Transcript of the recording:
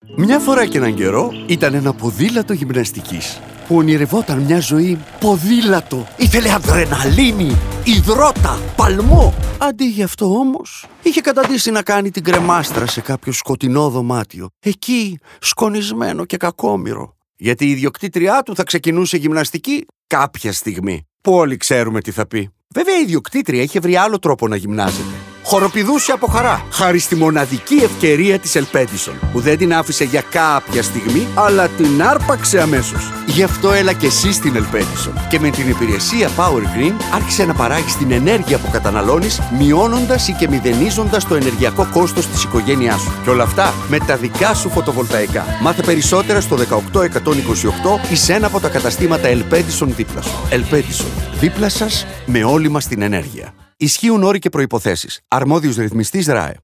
Μια φορά και έναν καιρό ήταν ένα ποδήλατο γυμναστικής που ονειρευόταν μια ζωή ποδήλατο. Ήθελε αδρεναλίνη, υδρότα, παλμό. Αντί γι' αυτό όμως, είχε καταντήσει να κάνει την κρεμάστρα σε κάποιο σκοτεινό δωμάτιο. Εκεί, σκονισμένο και κακόμοιρο. Γιατί η ιδιοκτήτριά του θα ξεκινούσε γυμναστική κάποια στιγμή. Που όλοι ξέρουμε τι θα πει. Βέβαια η ιδιοκτήτρια είχε βρει άλλο τρόπο να γυμνάζεται. Χοροπηδούσε από χαρά, χάρη στη μοναδική ευκαιρία της Ελπέντισον, που δεν την άφησε για κάποια στιγμή, αλλά την άρπαξε αμέσως. Γι' αυτό έλα και εσύ στην Ελπέντισον και με την υπηρεσία Power Green άρχισε να παράγεις την ενέργεια που καταναλώνεις, μειώνοντας ή και μηδενίζοντας το ενεργειακό κόστος της οικογένειάς σου. Και όλα αυτά με τα δικά σου φωτοβολταϊκά. Μάθε περισσότερα στο 18128 ή σε ένα από τα καταστήματα Ελπέντισον δίπλα σου. Ελπέντισον, δίπλα σας με όλη μας την ενέργεια. Ισχύουν όροι και προϋποθέσεις. Αρμόδιος ρυθμιστής ΡΑΕ.